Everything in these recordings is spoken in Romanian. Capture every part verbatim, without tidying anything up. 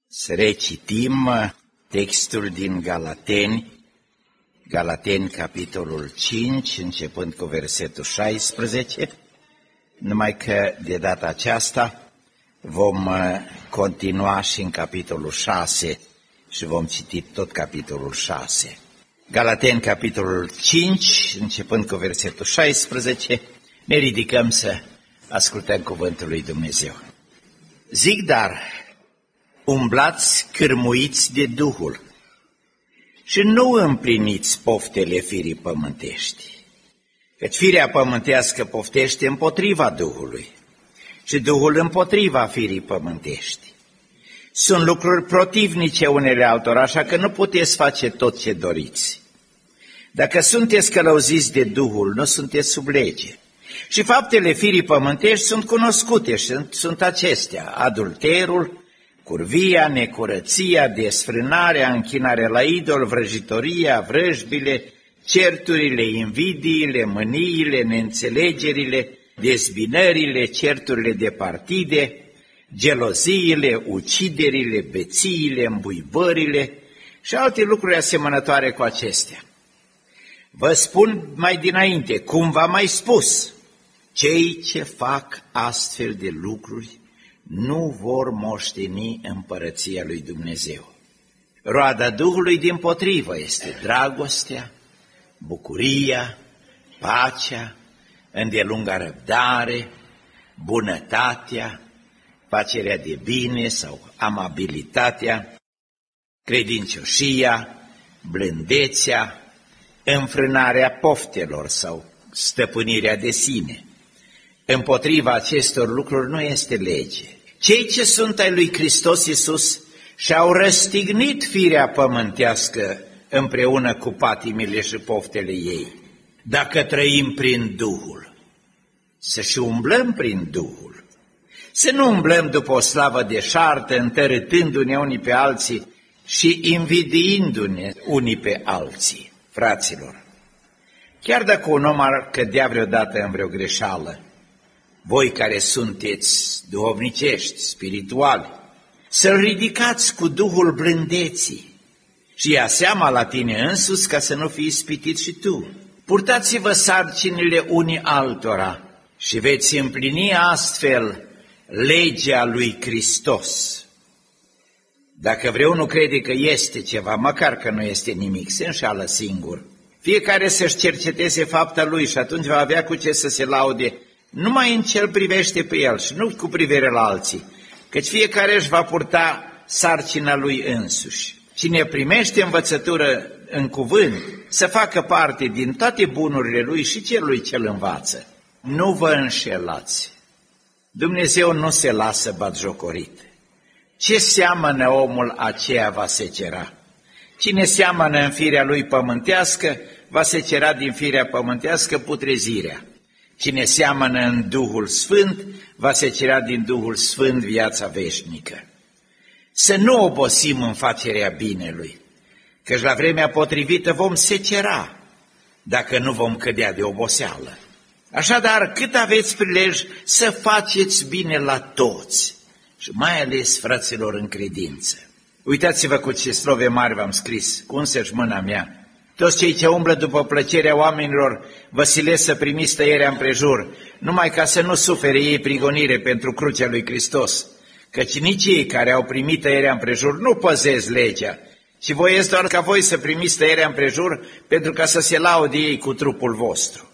Să recitim textul din Galateni, Galateni, capitolul cinci, începând cu versetul șaisprezece, numai că de data aceasta vom continua și în capitolul șase și vom citi tot capitolul șase. Galateni, capitolul cinci, începând cu versetul șaisprezece, ne ridicăm să ascultăm cuvântul lui Dumnezeu. Zic dar, umblați cârmuiți de Duhul și nu împliniți poftele firii pământești, căci firea pământească poftește împotriva Duhului și Duhul împotriva firii pământești. Sunt lucruri protivnice unele altora, așa că nu puteți face tot ce doriți. Dacă sunteți călăuziți de Duhul, nu sunteți sub lege. Și faptele firii pământești sunt cunoscute și sunt, sunt acestea: adulterul, curvia, necurăția, desfrânarea, închinarea la idol, vrăjitoria, vrăjbile, certurile, invidiile, mâniile, neînțelegerile, dezbinările, certurile de partide, geloziile, uciderile, bețiile, îmbuibările și alte lucruri asemănătoare cu acestea. Vă spun mai dinainte, cum v-am mai spus, cei ce fac astfel de lucruri nu vor moșteni împărăția lui Dumnezeu. Roada Duhului dimpotrivă este dragostea, bucuria, pacea, îndelunga răbdare, bunătatea, facerea de bine sau amabilitatea, credincioșia, blândețea, înfrânarea poftelor sau stăpânirea de sine. Împotriva acestor lucruri nu este lege. Cei ce sunt ai lui Hristos Iisus și-au răstignit firea pământească împreună cu patimile și poftele ei. Dacă trăim prin Duhul, să și umblăm prin Duhul. Să nu umblăm după o slavă deșartă, întărâtându-ne unii pe alții și invidiindu-ne unii pe alții. Fraților, chiar dacă un om ar cădea vreodată în vreo greșeală, voi care sunteți duhovnicești, spirituali, să-l ridicați cu Duhul blândeții și ia seama la tine însuți ca să nu fii ispitit și tu. Purtați-vă sarcinile unii altora și veți împlini astfel legea lui Hristos. Dacă vreunul crede că este ceva, măcar că nu este nimic, se înșală singur. Fiecare să-și cerceteze fapta lui și atunci va avea cu ce să se laude, numai în ce îl privește pe el și nu cu privire la alții, căci fiecare își va purta sarcina lui însuși. Cine primește învățătură în cuvânt, să facă parte din toate bunurile lui și celui ce îl învață. Nu vă înșelați. Dumnezeu nu se lasă batjocorit. Ce seamănă omul, aceea va secera. Cine seamănă în firea lui pământească, va secera din firea pământească putrezirea. Cine seamănă în Duhul Sfânt, va secera din Duhul Sfânt viața veșnică. Să nu obosim în facerea binelui, căci la vremea potrivită vom secera, dacă nu vom cădea de oboseală. Așadar, cât aveți prilej să faceți bine la toți, și mai ales fraților în credință. Uitați-vă cu ce slove mari v-am scris, cu însăși mâna mea. Toți cei ce umblă după plăcerea oamenilor vă silesc să primiți tăierea împrejur, numai ca să nu sufere ei prigonire pentru crucea lui Hristos, căci nici ei care au primit tăierea împrejur nu păzesc legea, ci voiesc doar ca voi să primiți tăierea împrejur pentru ca să se laude ei cu trupul vostru.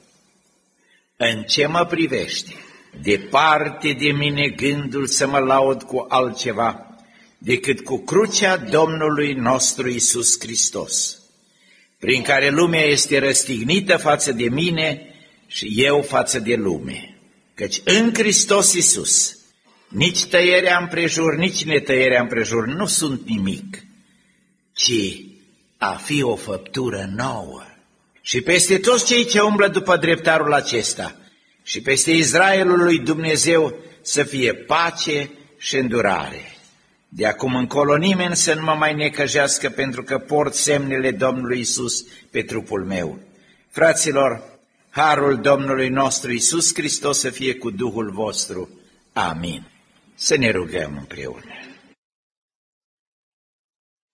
În ce mă privește? Departe de mine gândul să mă laud cu altceva decât cu crucea Domnului nostru Iisus Hristos, prin care lumea este răstignită față de mine și eu față de lume. Căci în Hristos Iisus nici tăierea împrejur, nici netăierea împrejur nu sunt nimic, ci a fi o făptură nouă. Și peste toți cei ce umblă după dreptarul acesta și peste Israelul lui Dumnezeu să fie pace și îndurare. De acum încolo nimeni să nu mă mai necăjească, pentru că port semnele Domnului Iisus pe trupul meu. Fraților, harul Domnului nostru Iisus Hristos să fie cu Duhul vostru. Amin. Să ne rugăm împreună.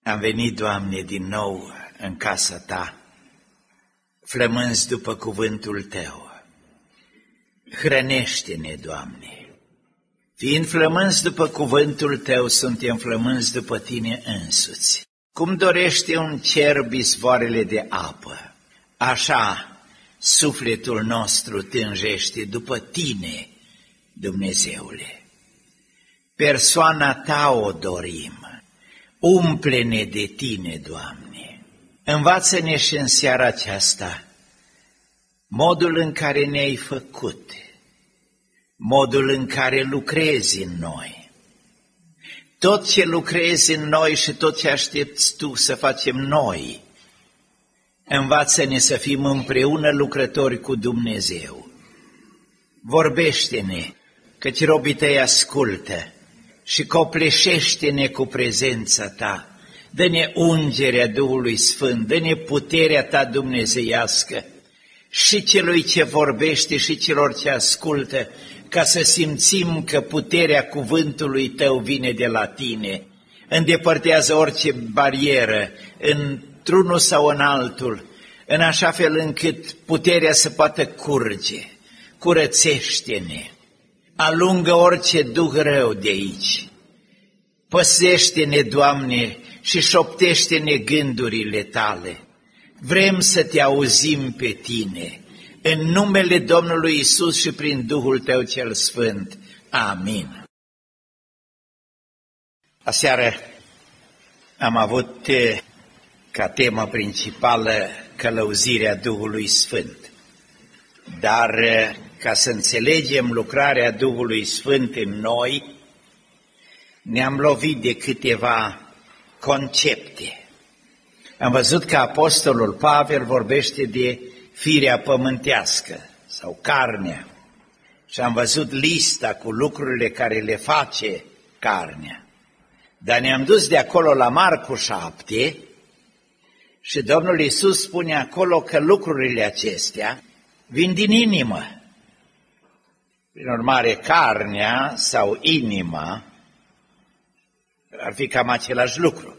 Am venit, Doamne, din nou în casa Ta, flămânzi după cuvântul Tău. Hrănește-ne, Doamne! Fiind flămânzi după cuvântul Tău, suntem flămânzi după Tine însuți. Cum dorește un cerb izvoarele de apă, așa sufletul nostru tânjește după Tine, Dumnezeule. Persoana Ta o dorim, umple-ne de Tine, Doamne. Învață-ne și în seara aceasta modul în care ne-ai făcut, modul în care lucrezi în noi. Tot ce lucrezi în noi și tot ce aștepți Tu să facem noi, învață-ne să fim împreună lucrători cu Dumnezeu. Vorbește-ne, căci robii Tăi ascultă, și copleșește-ne cu prezența Ta. Dă-ne ungerea Duhului Sfânt, dă-ne puterea Ta dumnezeiască, și celui ce vorbește și celor ce ascultă, ca să simțim că puterea cuvântului Tău vine de la Tine, îndepărtează orice barieră, într-unul sau în altul, în așa fel încât puterea să poată curge. Curățește-ne, alungă orice duh rău de aici, păzește-ne, Doamne, și șoptește-ne gândurile Tale. Vrem să Te auzim pe Tine, în numele Domnului Iisus și prin Duhul Tău cel Sfânt. Amin. Aseară am avut ca temă principală călăuzirea Duhului Sfânt, dar ca să înțelegem lucrarea Duhului Sfânt în noi, ne-am lovit de câteva concepte. Am văzut că apostolul Pavel vorbește de firea pământească sau carnea și am văzut lista cu lucrurile care le face carnea. Dar ne-am dus de acolo la Marcu șapte și Domnul Iisus spune acolo că lucrurile acestea vin din inimă. Prin urmare, carnea sau inima ar fi cam același lucru.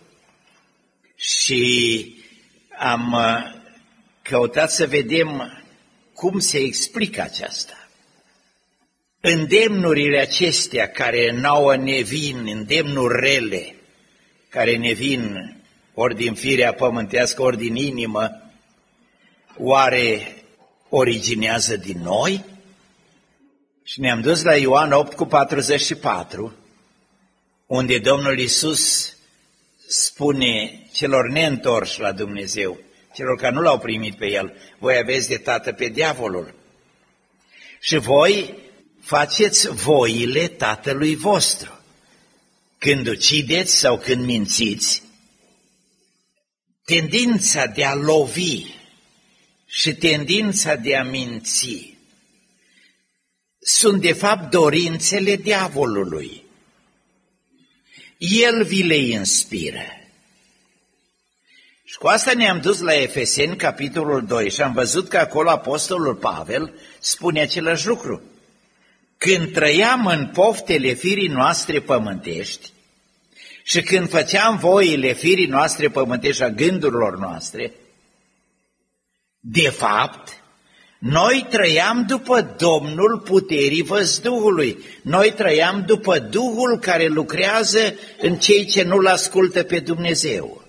Și am căutat să vedem cum se explică aceasta. Îndemnurile acestea care nouă ne vin, îndemnuri rele, care ne vin ori din firea pământească, ori din inimă, oare originează din noi? Și ne-am dus la Ioan opt cu patruzeci și patru, unde Domnul Iisus spune celor neîntorși la Dumnezeu, celor care nu l-au primit pe El, voi aveți de tată pe diavolul și voi faceți voile tatălui vostru. Când ucideți sau când mințiți, tendința de a lovi și tendința de a minți sunt de fapt dorințele diavolului. El vi le inspiră. Și cu asta ne-am dus la Efeseni, capitolul doi, și am văzut că acolo apostolul Pavel spune același lucru. Când trăiam în poftele firii noastre pământești și când făceam voile firii noastre pământești, a gândurilor noastre, de fapt, noi trăiam după Domnul puterii văzduhului. Noi trăiam după Duhul care lucrează în cei ce nu-L ascultă pe Dumnezeu.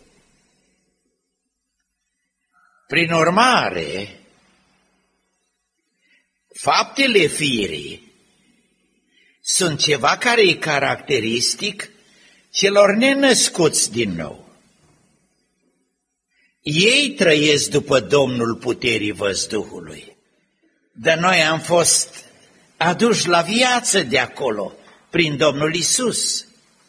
Prin urmare, faptele firii sunt ceva care e caracteristic celor nenăscuți din nou. Ei trăiesc după Domnul puterii văzduhului. Dar noi am fost aduși la viață de acolo, prin Domnul Iisus.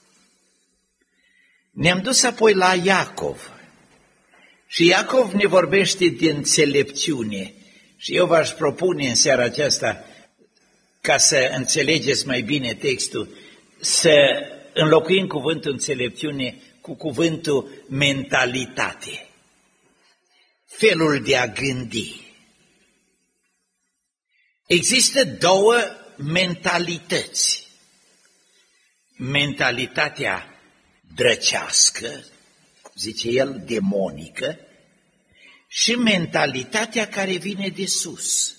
Ne-am dus apoi la Iacov. Și Iacov ne vorbește de înțelepciune. Și eu v-aș propune în seara aceasta, ca să înțelegeți mai bine textul, să înlocuim cuvântul înțelepciune cu cuvântul mentalitate. Felul de a gândi. Există două mentalități. Mentalitatea drăcească, zice el, demonică, și mentalitatea care vine de sus.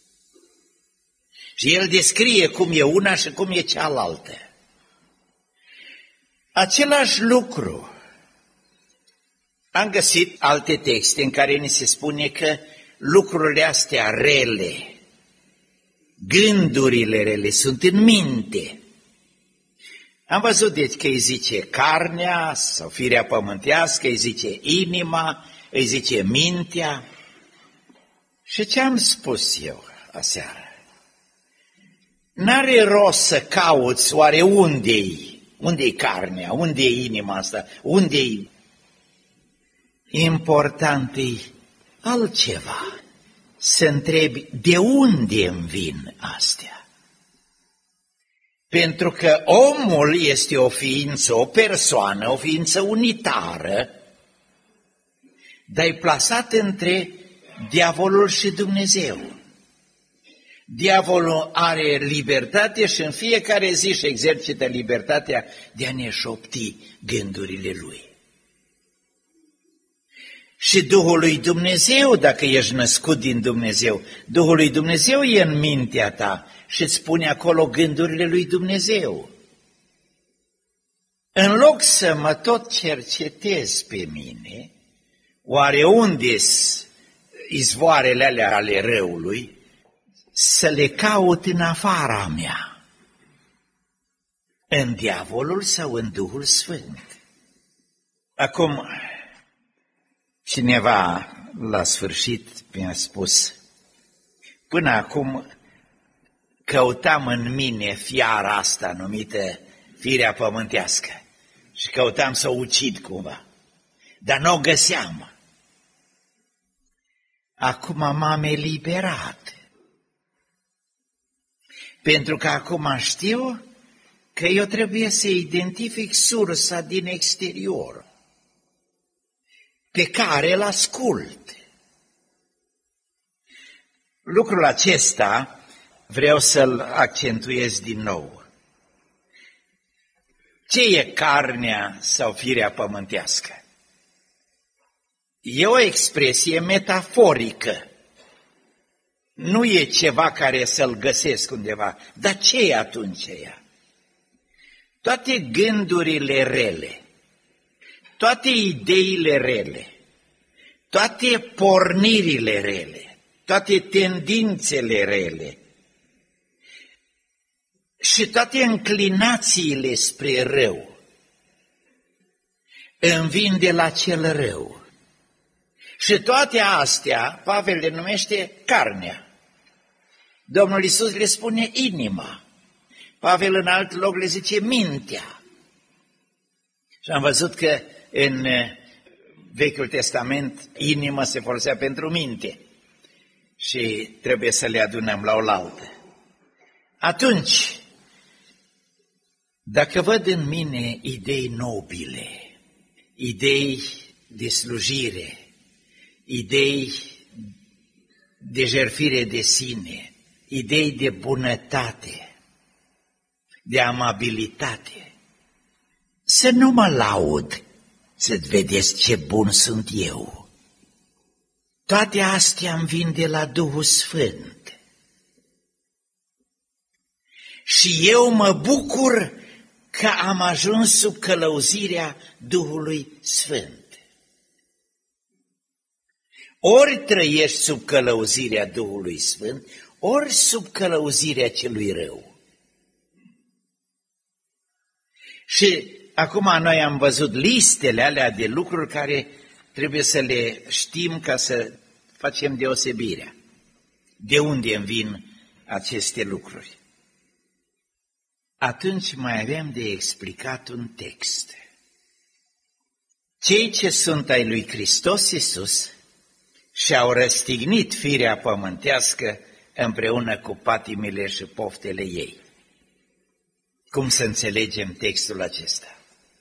Și el descrie cum e una și cum e cealaltă. Același lucru. Am găsit alte texte în care ni se spune că lucrurile astea rele, gândurile rele, sunt în minte. Am văzut deci că îi zice carnea sau firea pământească, îi zice inima, îi zice mintea. Și ce am spus eu aseară? N-are rost să cauți oare unde-i, unde-i carnea, unde-i inima asta, unde-i... Important e altceva, să întrebi de unde îmi vin astea. Pentru că omul este o ființă, o persoană, o ființă unitară, dar e plasat între diavolul și Dumnezeu. Diavolul are libertate și în fiecare zi își exercită libertatea de a ne șopti gândurile lui. Și Duhul lui Dumnezeu, dacă ești născut din Dumnezeu, Duhul lui Dumnezeu e în mintea ta și îți spune acolo gândurile lui Dumnezeu. În loc să mă tot cercetez pe mine, oare unde-s izvoarele alea ale răului, să le caut în afara mea, în diavolul sau în Duhul Sfânt. Acum, cineva la sfârșit mi-a spus, până acum căutam în mine fiara asta numită firea pământească și căutam să o ucid cumva, dar nu o găseam. Acum m-am eliberat, pentru că acum știu că eu trebuie să identific sursa din exterior, pe care îl ascult. Lucrul acesta vreau să-l accentuez din nou. Ce e carnea sau firea pământească? E o expresie metaforică. Nu e ceva care să-l găsesc undeva. Dar ce e atunci ea? Toate gândurile rele, toate ideile rele, toate pornirile rele, toate tendințele rele și toate înclinațiile spre rău îmi vin de la cel rău. Și toate astea, Pavel le numește carnea. Domnul Iisus le spune inima. Pavel în alt loc le zice mintea. Și am văzut că în Vechiul Testament inima se folosea pentru minte și trebuie să le adunăm la oaltă. Atunci, dacă văd în mine idei nobile, idei de slujire, idei de jertfire de sine, idei de bunătate, de amabilitate, să nu mă laud, să-ți vedeți ce bun sunt eu. Toate astea îmi vin de la Duhul Sfânt. Și eu mă bucur că am ajuns sub călăuzirea Duhului Sfânt. Ori trăiești sub călăuzirea Duhului Sfânt, ori sub călăuzirea celui rău. Și acum noi am văzut listele alea de lucruri care trebuie să le știm ca să facem deosebirea. De unde îmi vin aceste lucruri? Atunci mai avem de explicat un text. Cei ce sunt ai lui Hristos Iisus și-au răstignit firea pământească împreună cu patimile și poftele ei. Cum să înțelegem textul acesta?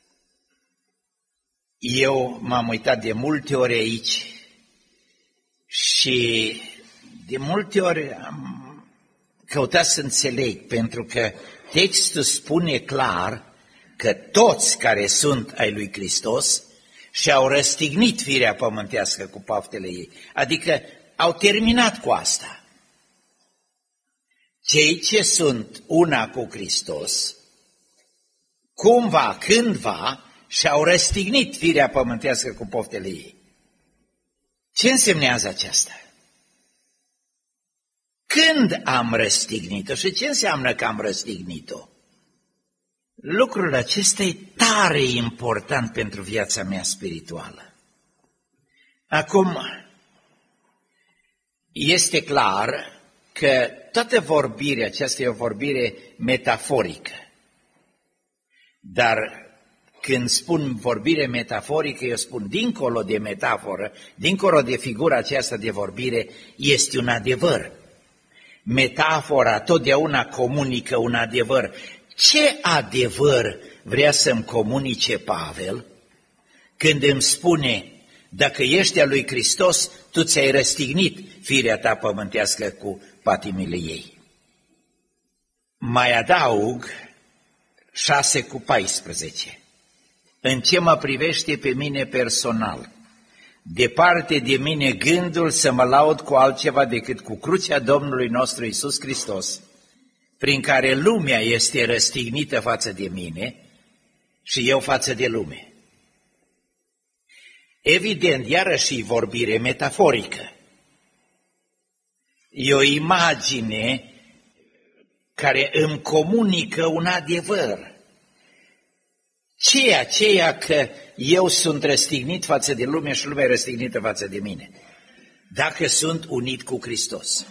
Eu m-am uitat de multe ori aici și de multe ori am căutat să înțeleg, pentru că textul spune clar că toți care sunt ai lui Hristos și au răstignit firea pământească cu paftele ei. Adică au terminat cu asta. Cei ce sunt una cu Hristos, cumva, cândva, și-au răstignit firea pământească cu poftele ei. Ce însemnează aceasta? Când am răstignit-o și ce înseamnă că am răstignit-o? Lucrul acesta e tare important pentru viața mea spirituală. Acum, este clar că toată vorbirea aceasta e o vorbire metaforică. Dar când spun vorbire metaforică, eu spun dincolo de metaforă, dincolo de figura aceasta de vorbire, este un adevăr. Metafora totdeauna comunică un adevăr. Ce adevăr vrea să-mi comunice Pavel când îmi spune, dacă ești a lui Hristos, tu ți-ai răstignit firea ta pământească cu patimile ei? Mai adaug șase cu paisprezece. În ce mă privește pe mine personal, departe de mine gândul să mă laud cu altceva decât cu crucea Domnului nostru Iisus Hristos, prin care lumea este răstignită față de mine și eu față de lume. Evident, iarăși vorbire metaforică. E o imagine care îmi comunică un adevăr. Ce aceea că eu sunt răstignit față de lume și lumea e răstignită față de mine, dacă sunt unit cu Hristos.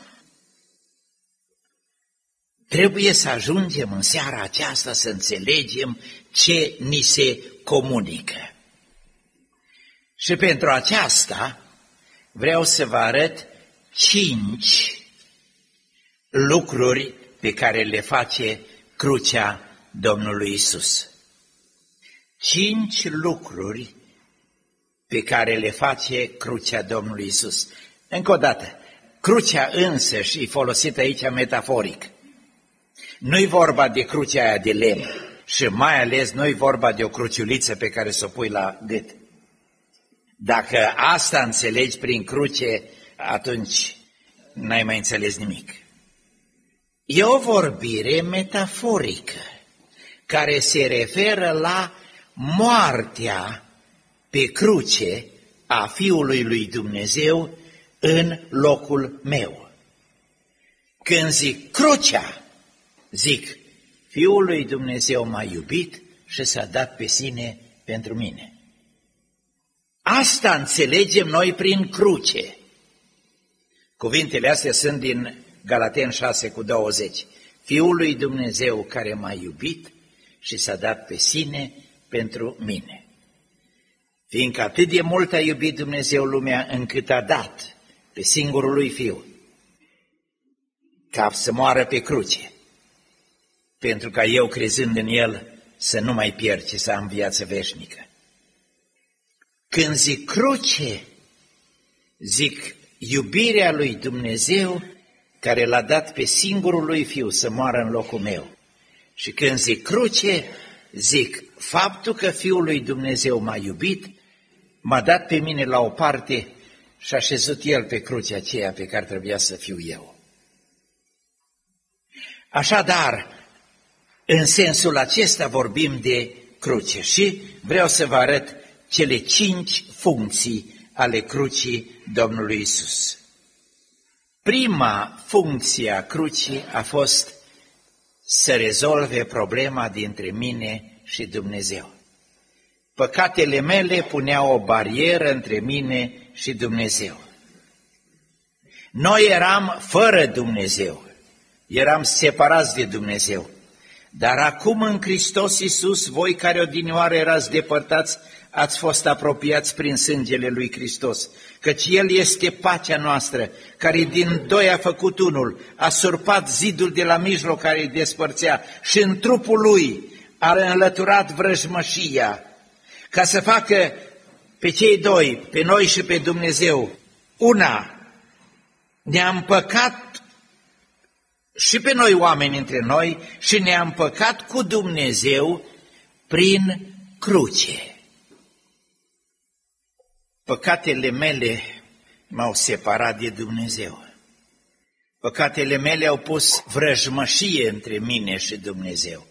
Trebuie să ajungem în seara aceasta să înțelegem ce ni se comunică. Și pentru aceasta vreau să vă arăt cinci lucruri pe care le face crucea Domnului Iisus. Cinci lucruri pe care le face crucea Domnului Iisus. Încă o dată, crucea însă și folosită aici metaforic. Nu-i vorba de crucea aia de lemn și mai ales nu-i vorba de o cruciuliță pe care să o pui la gât. Dacă asta înțelegi prin cruce, atunci n-ai mai înțeles nimic. E o vorbire metaforică care se referă la moartea pe cruce a Fiului lui Dumnezeu în locul meu. Când zic crucea, zic, Fiul lui Dumnezeu m-a iubit și s-a dat pe sine pentru mine. Asta înțelegem noi prin cruce. Cuvintele astea sunt din Galateni șase cu douăzeci. Fiul lui Dumnezeu care m-a iubit și s-a dat pe sine pentru mine. Fiindcă atât de mult a iubit Dumnezeu lumea încât a dat pe singurul lui Fiu ca să moară pe cruce, pentru ca eu, crezând în El, să nu mai pierd, ci să am viață veșnică. Când zic cruce, zic iubirea lui Dumnezeu care l-a dat pe singurul lui Fiu să moară în locul meu. Și când zic cruce, zic faptul că Fiul lui Dumnezeu m-a iubit, m-a dat pe mine la o parte și a șezut El pe crucea aceea pe care trebuia să fiu eu. Așadar, în sensul acesta vorbim de cruce și vreau să vă arăt cele cinci funcții ale crucii Domnului Iisus. Prima funcție a crucii a fost să rezolve problema dintre mine și Dumnezeu. Păcatele mele puneau o barieră între mine și Dumnezeu. Noi eram fără Dumnezeu, eram separați de Dumnezeu. Dar acum în Hristos Iisus, voi care odinioară erați depărtați, ați fost apropiați prin sângele lui Hristos, căci El este pacea noastră, care din doi a făcut unul, a surpat zidul de la mijloc care îi despărțea și în trupul Lui a înlăturat vrăjmășia, ca să facă pe cei doi, pe noi și pe Dumnezeu, una. Ne-a împăcat și pe noi oameni între noi și ne-a împăcat cu Dumnezeu prin cruce. Păcatele mele m-au separat de Dumnezeu. Păcatele mele au pus vrăjmășie între mine și Dumnezeu.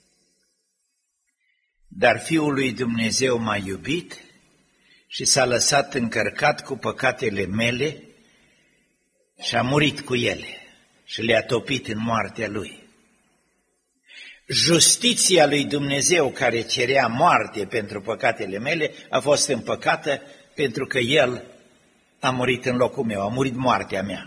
Dar Fiul lui Dumnezeu m-a iubit și s-a lăsat încărcat cu păcatele mele și a murit cu ele și le-a topit în moartea Lui. Justiția lui Dumnezeu care cerea moarte pentru păcatele mele a fost împăcată pentru că El a murit în locul meu, a murit moartea mea.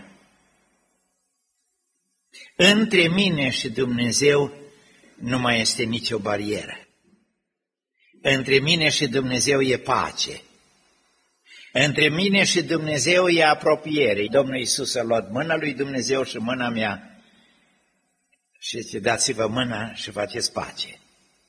Între mine și Dumnezeu nu mai este nicio barieră. Între mine și Dumnezeu e pace. Între mine și Dumnezeu e apropiere. Domnul Iisus a luat mâna lui Dumnezeu și mâna mea și zice, dați-vă mâna și faceți pace.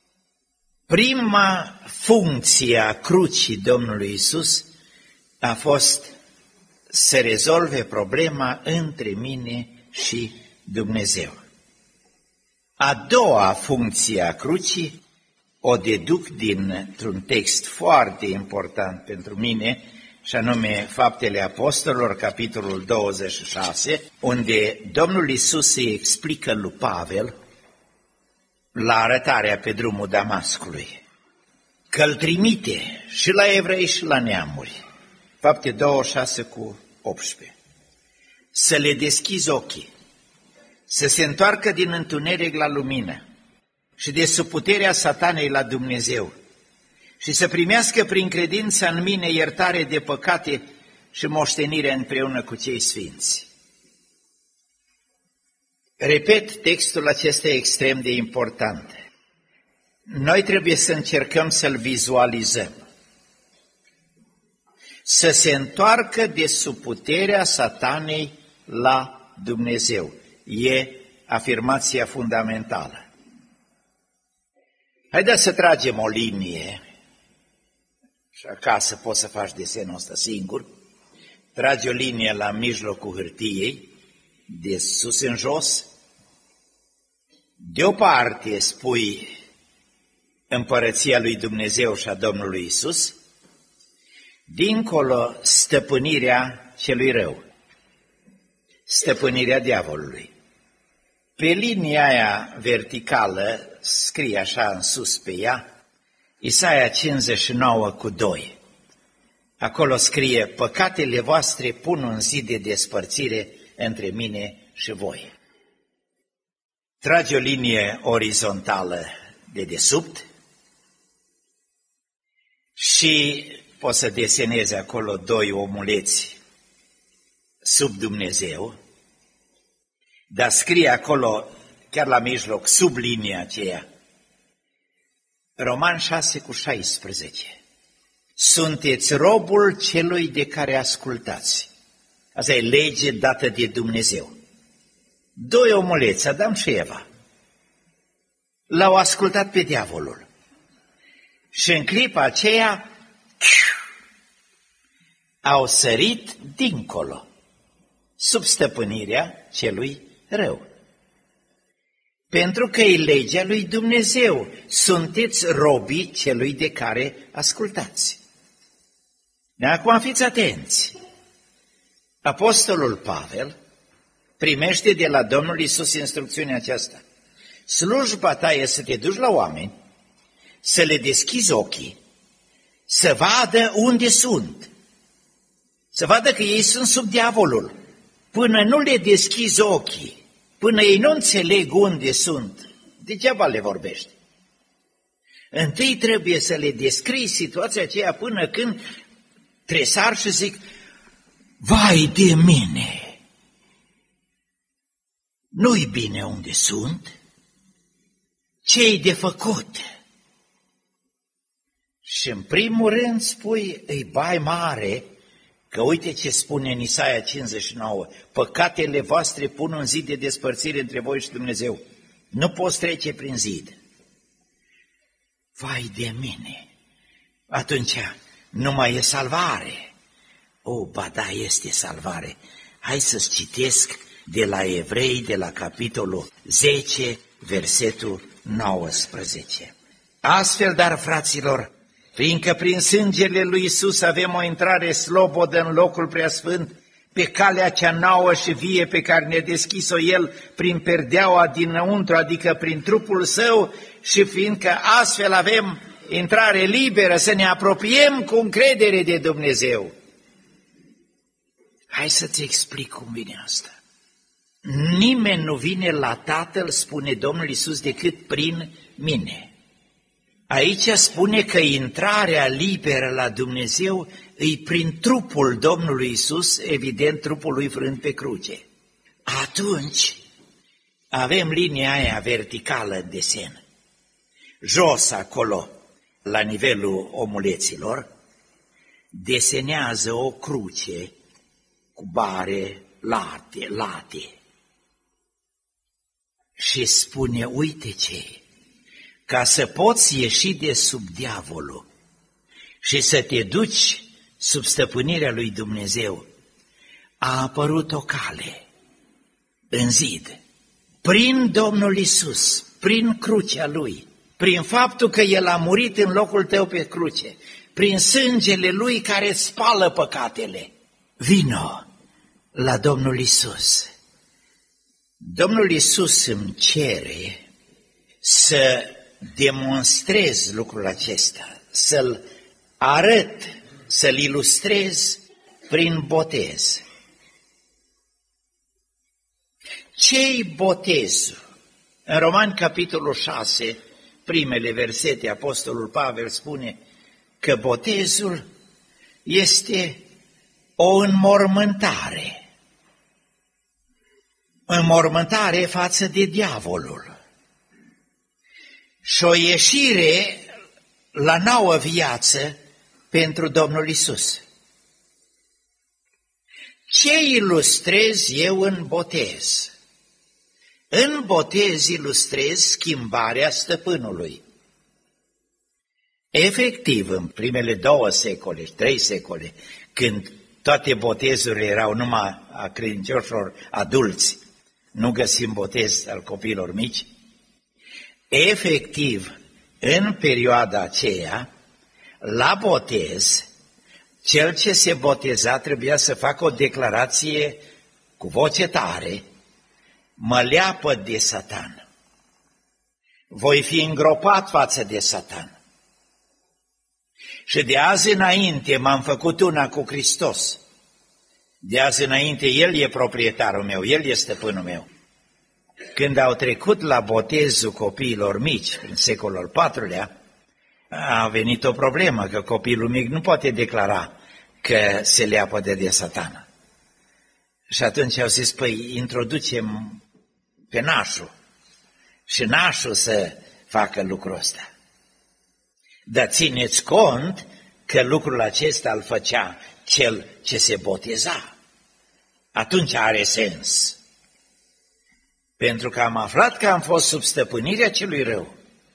Prima funcție a crucii Domnului Iisus a fost să rezolve problema între mine și Dumnezeu. A doua funcție a crucii o deduc dintr-un text foarte important pentru mine, și anume Faptele Apostolilor, capitolul douăzeci și șase, unde Domnul Iisus îi explică lui Pavel, la arătarea pe drumul Damascului, că îl trimite și la evrei și la neamuri. Fapte douăzeci și șase cu optsprezece. Să le deschizi ochii, să se întoarcă din întuneric la lumină și de sub puterea satanei la Dumnezeu și să primească prin credință în mine iertare de păcate și moștenire împreună cu cei sfinți. Repet, textul acesta e extrem de important. Noi trebuie să încercăm să-l vizualizăm. Să se întoarcă de sub puterea satanei la Dumnezeu. E afirmația fundamentală. Haideți să tragem o linie. Și acasă poți să faci desenul ăsta singur. Tragi o linie la mijlocul hârtiei, de sus în jos. De o parte spui împărăția lui Dumnezeu și a Domnului Iisus, dincolo stăpânirea celui rău, stăpânirea diavolului. Pe linia aia verticală, scrie așa în sus pe ea, Isaia cincizeci și nouă cu doi. Acolo scrie, păcatele voastre pun un zid de despărțire între mine și voi. Tragi o linie orizontală de desubt și poți să desenezi acolo doi omuleți sub Dumnezeu, dar scrie acolo, chiar la mijloc, sub linia aceea, Roman șase cu șaisprezece. Sunteți robul celui de care ascultați. Asta e lege dată de Dumnezeu. Doi omuleți, Adam și Eva, l-au ascultat pe diavolul. Și în clipa aceea au sărit dincolo, sub stăpânirea celui rău. Pentru că e legea lui Dumnezeu, sunteți robii celui de care ascultați. Acum fiți atenți. Apostolul Pavel primește de la Domnul Iisus instrucțiunea aceasta. Slujba ta e să te duci la oameni, să le deschizi ochii, să vadă unde sunt, să vadă că ei sunt sub diavolul. Până nu le deschizi ochii, până ei nu înțeleg unde sunt, degeaba le vorbești. Întâi trebuie să le descrii situația aceea până când tresar și zic, vai de mine, nu-i bine unde sunt, ce-i de făcut? Și în primul rând spui, îi bai mare, că uite ce spune în Isaia cincizeci și nouă, păcatele voastre pun un zid de despărțire între voi și Dumnezeu. Nu poți trece prin zid. Vai de mine! Atunci nu mai e salvare. O, ba da, este salvare. Hai să-ți citesc de la Evrei, de la capitolul zece, versetul nouăsprezece. Astfel, dar, fraților, fiindcă prin sângele lui Iisus avem o intrare slobodă în locul preasfânt, pe calea cea nouă și vie pe care ne-a deschis-o El prin perdeaua dinăuntru, adică prin trupul Său, și fiindcă astfel avem intrare liberă să ne apropiem cu încredere de Dumnezeu. Hai să-ți explic cum vine asta. Nimeni nu vine la Tatăl, spune Domnul Iisus, decât prin mine. Aici spune că intrarea liberă la Dumnezeu îi prin trupul Domnului Iisus, evident trupul lui frânt pe cruce. Atunci avem linia aia verticală în desen. Jos acolo, la nivelul omuleților, desenează o cruce cu bare late, late. Și spune, uite ce, ca să poți ieși de sub diavolul și să te duci sub stăpânirea lui Dumnezeu, a apărut o cale în zid, prin Domnul Iisus, prin crucea Lui, prin faptul că El a murit în locul tău pe cruce, prin sângele Lui care spală păcatele. Vino la Domnul Iisus. Domnul Iisus îmi cere să demonstrez lucrul acesta, să-l arăt, să-l ilustrez prin botez. Ce-i botezul? În Romani, capitolul șase, primele versete, Apostolul Pavel spune că botezul este o înmormântare. Înmormântare față de diavolul și o ieșire la nouă viață pentru Domnul Iisus. Ce ilustrez eu în botez? În botez ilustrez schimbarea stăpânului. Efectiv, în primele două secole, trei secole, când toate botezurile erau numai a credincioșilor adulți, nu găsim botez al copiilor mici, efectiv, în perioada aceea, la botez, cel ce se boteza trebuia să facă o declarație cu voce tare: mă leapă de Satan, voi fi îngropat față de Satan. Și de azi înainte m-am făcut una cu Hristos. De azi înainte El e proprietarul meu, El e stăpânul meu. Când au trecut la botezul copiilor mici, în secolul al patrulea, a venit o problemă, că copilul mic nu poate declara că se leapă de, de Satana. Și atunci au zis, păi, introducem pe nașul și nașul să facă lucrul ăsta. Dar țineți cont că lucrul acesta îl făcea cel ce se boteza. Atunci are sens. Pentru că am aflat că am fost sub stăpânirea celui rău.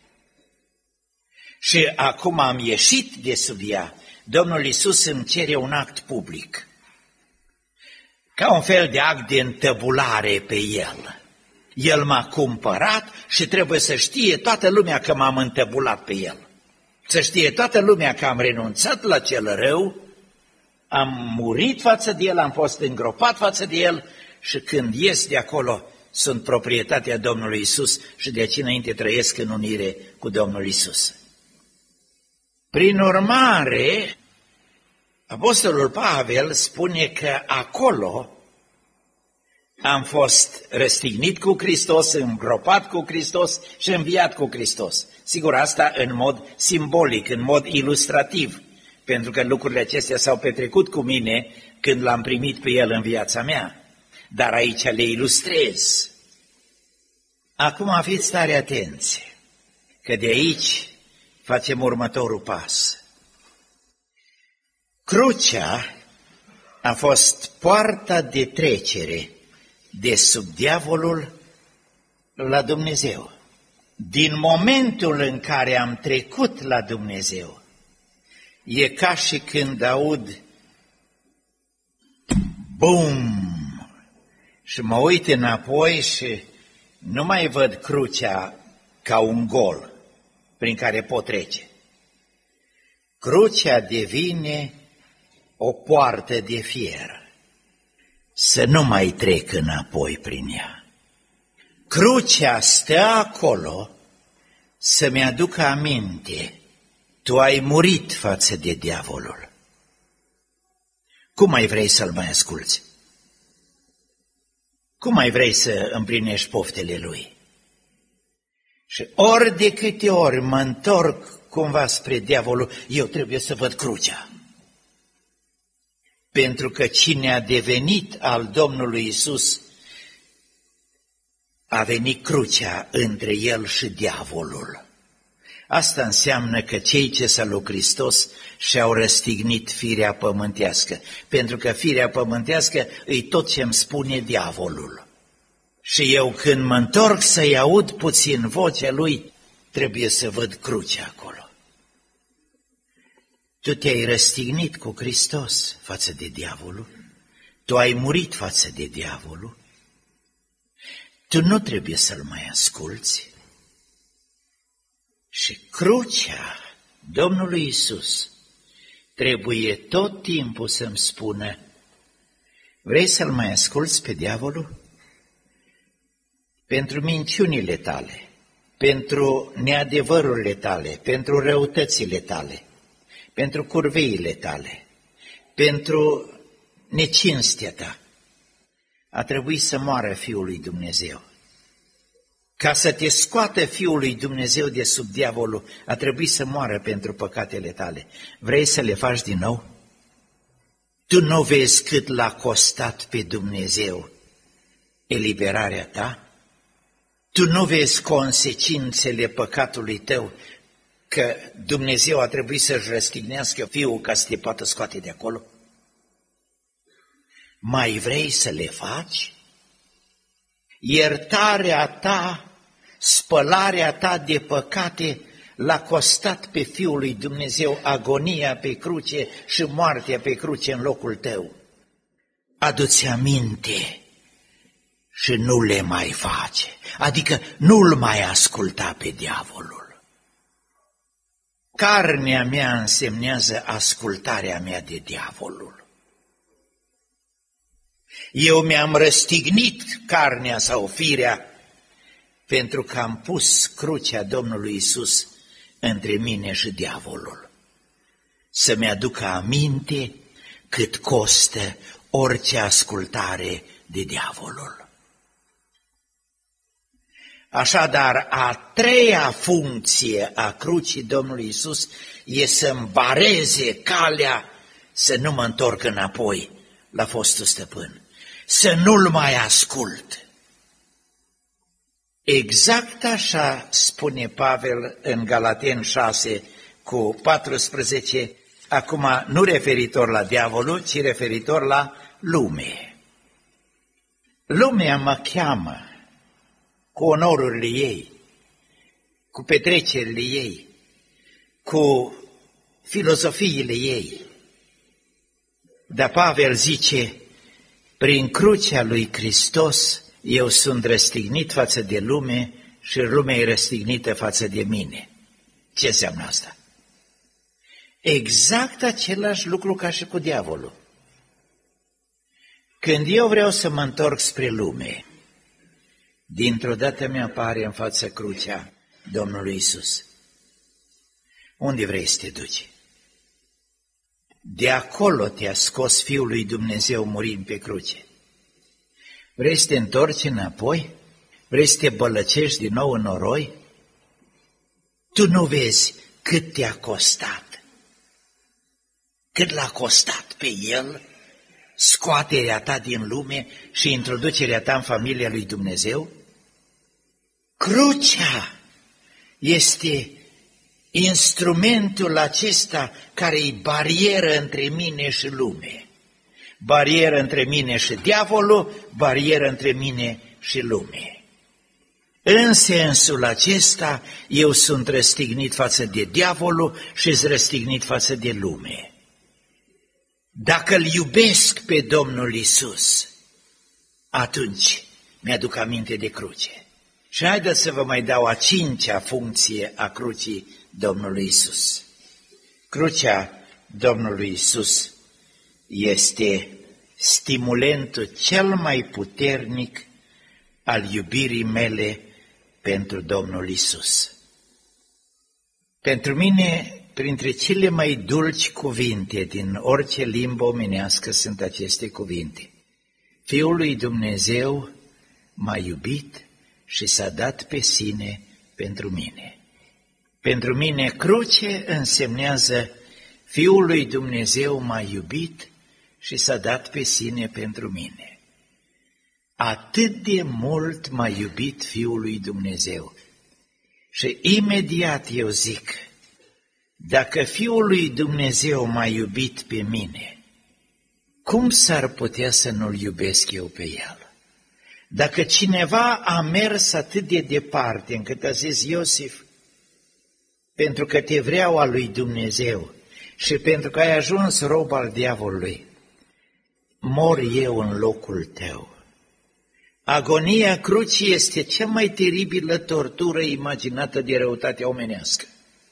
Și acum am ieșit de sub ea. Domnul Iisus îmi cere un act public, ca un fel de act de întăbulare pe El. El m-a cumpărat și trebuie să știe toată lumea că m-am întăbulat pe El. Să știe toată lumea că am renunțat la cel rău, am murit față de El, am fost îngropat față de El și când ies de acolo sunt proprietatea Domnului Iisus și de aici înainte trăiesc în unire cu Domnul Iisus. Prin urmare, Apostolul Pavel spune că acolo am fost răstignit cu Hristos, îngropat cu Hristos și înviat cu Hristos. Sigur, asta în mod simbolic, în mod ilustrativ, pentru că lucrurile acestea s-au petrecut cu mine când l-am primit pe El în viața mea. Dar aici le ilustrez. Acum fiți tare atenți, că de aici facem următorul pas. Crucea a fost poarta de trecere de sub diavolul la Dumnezeu. Din momentul în care am trecut la Dumnezeu, e ca și când aud bum și mă uit înapoi și nu mai văd crucea ca un gol prin care pot trece. Crucea devine o poartă de fier, să nu mai trec înapoi prin ea. Crucea stă acolo să-mi aducă aminte, tu ai murit față de diavolul. Cum mai vrei să-l mai asculți? Cum mai vrei să împlinești poftele lui? Și ori de câte ori mă întorc cumva spre diavolul, eu trebuie să văd crucea. Pentru că cine a devenit al Domnului Iisus, a venit crucea între el și diavolul. Asta înseamnă că cei ce s-au lui Hristos și-au răstignit firea pământească, pentru că firea pământească e tot ce îmi spune diavolul. Și eu când mă întorc să-i aud puțin vocea lui, trebuie să văd crucea acolo. Tu te-ai răstignit cu Hristos față de diavolul, tu ai murit față de diavolul, tu nu trebuie să-l mai asculți. Și crucea Domnului Iisus trebuie tot timpul să-mi spună, vrei să-l mai asculți pe diavolul? Pentru minciunile tale, pentru neadevărurile tale, pentru răutățile tale, pentru curveile tale, pentru necinstea ta, a trebuit să moară Fiul lui Dumnezeu. Ca să te scoată Fiul lui Dumnezeu de sub diavolul, a trebuit să moară pentru păcatele tale. Vrei să le faci din nou? Tu nu vezi cât l-a costat pe Dumnezeu eliberarea ta? Tu nu vezi consecințele păcatului tău, că Dumnezeu a trebuit să-și răstignească Fiul ca să te poată scoate de acolo? Mai vrei să le faci? Iertarea ta, spălarea ta de păcate l-a costat pe Fiul lui Dumnezeu agonia pe cruce și moartea pe cruce în locul tău. Adu-ți aminte și nu le mai face, adică nu-l mai asculta pe diavolul. Carnea mea însemnează ascultarea mea de diavolul. Eu mi-am răstignit carnea sau firea pentru că am pus crucea Domnului Iisus între mine și diavolul. Să-mi aducă aminte cât costă orice ascultare de diavolul. Așadar, a treia funcție a crucii Domnului Iisus e să-mi bareze calea să nu mă întorc înapoi la fostul stăpân, să nu-l mai ascult. Exact așa spune Pavel în Galateni șase cu paisprezece, acum nu referitor la diavolul, ci referitor la lume. Lumea mă cheamă cu onorurile ei, cu petrecerile ei, cu filozofiile ei. Dar Pavel zice, prin crucea lui Hristos eu sunt răstignit față de lume și lumea e răstignită față de mine. Ce înseamnă asta? Exact același lucru ca și cu diavolul. Când eu vreau să mă întorc spre lume, dintr-o dată mi-apare în față crucea Domnului Iisus. Unde vrei să te duci? De acolo te-a scos Fiul lui Dumnezeu murind pe cruce. Vrei să te întorci înapoi? Vrei să te bălăcești din nou în noroi? Tu nu vezi cât te-a costat, cât l-a costat pe El scoaterea ta din lume și introducerea ta în familia lui Dumnezeu? Crucea este instrumentul acesta care e barieră între mine și lume, barieră între mine și diavolul, barieră între mine și lume. În sensul acesta, eu sunt răstignit față de diavolul și sunt răstignit față de lume. Dacă îl iubesc pe Domnul Iisus, atunci mi-aduc aminte de cruce. Și haideți să vă mai dau a cincea funcție a crucii Domnului Iisus. Crucea Domnului Iisus este stimulentul cel mai puternic al iubirii mele pentru Domnul Iisus. Pentru mine, printre cele mai dulci cuvinte din orice limbă omenească sunt aceste cuvinte. Fiul lui Dumnezeu m-a iubit și s-a dat pe sine pentru mine. Pentru mine, cruce însemnează Fiul lui Dumnezeu m-a iubit și s-a dat pe sine pentru mine. Atât de mult m-a iubit Fiul lui Dumnezeu. Și imediat eu zic, dacă Fiul lui Dumnezeu m-a iubit pe mine, cum s-ar putea să nu-L iubesc eu pe El? Dacă cineva a mers atât de departe încât a zis, Iosif, pentru că te vreau al lui Dumnezeu și pentru că ai ajuns rob al diavolului, mor eu în locul tău. Agonia crucii este cea mai teribilă tortură imaginată de răutatea omenească.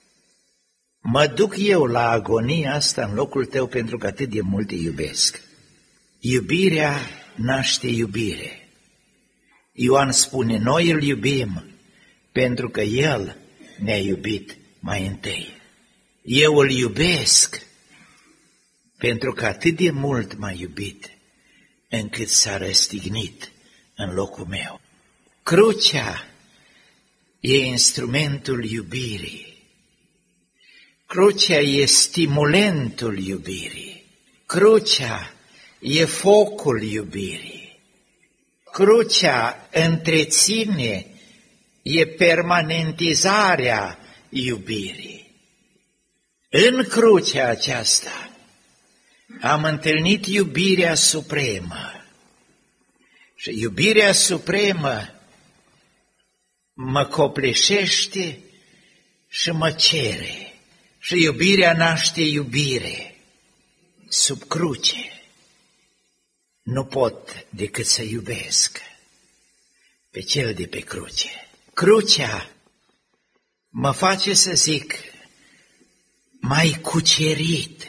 Mă duc eu la agonia asta în locul tău pentru că atât de mult te iubesc. Iubirea naște iubire. Ioan spune, noi îl iubim pentru că El ne-a iubit mai întâi. Eu îl iubesc pentru că atât de mult m-a iubit încât s-a răstignit în locul meu. Crucea e instrumentul iubirii. Crucea e stimulentul iubirii. Crucea e focul iubirii. Crucea întreține, e permanentizarea iubirii. În crucea aceasta am întâlnit iubirea supremă. Și iubirea supremă mă copleșește și mă cere. Și iubirea naște iubire. Sub cruce nu pot decât să iubesc pe cel de pe cruce. Crucea mă face să zic, m-ai cucerit,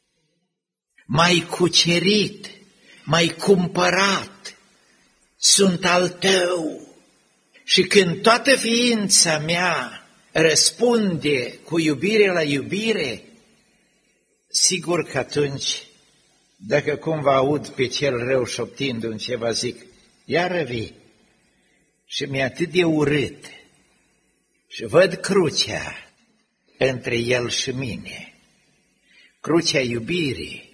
m-ai cucerit, m-ai cumpărat, sunt al tău. Și când toată ființa mea răspunde cu iubire la iubire, sigur că atunci, dacă cumva aud pe cel rău șoptindu-mi ceva, zic, iară vii și mi-e atât de urât și văd crucea între el și mine, crucea iubirii,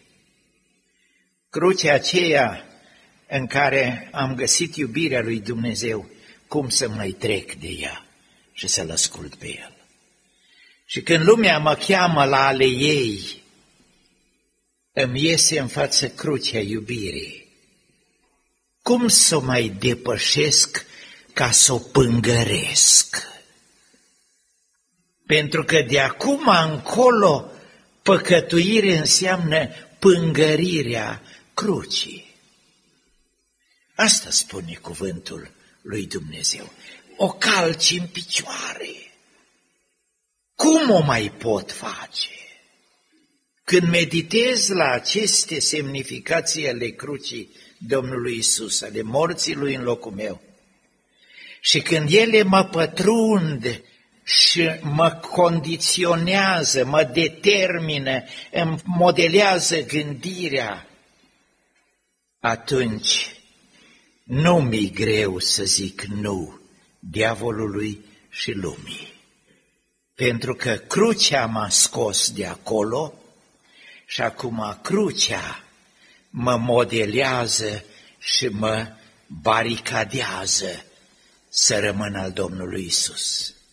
crucea aceea în care am găsit iubirea lui Dumnezeu, cum să mai trec de ea și să-L ascult pe El. Și când lumea mă cheamă la ale ei, îmi iese în față crucea iubirii. Cum să o mai depășesc ca să o pângăresc? Pentru că de acum încolo păcătuire înseamnă pângărirea crucii. Asta spune cuvântul lui Dumnezeu. O calci în picioare. Cum o mai pot face? Când meditez la aceste semnificații ale crucii Domnului Isus, ale morții Lui în locul meu, și când ele mă pătrund și mă condiționează, mă determină, îmi modelează gândirea, atunci nu mi-e greu să zic nu diavolului și lumii. Pentru că crucea m-a scos de acolo și acum crucea mă modelează și mă baricadează să rămân al Domnului Isus.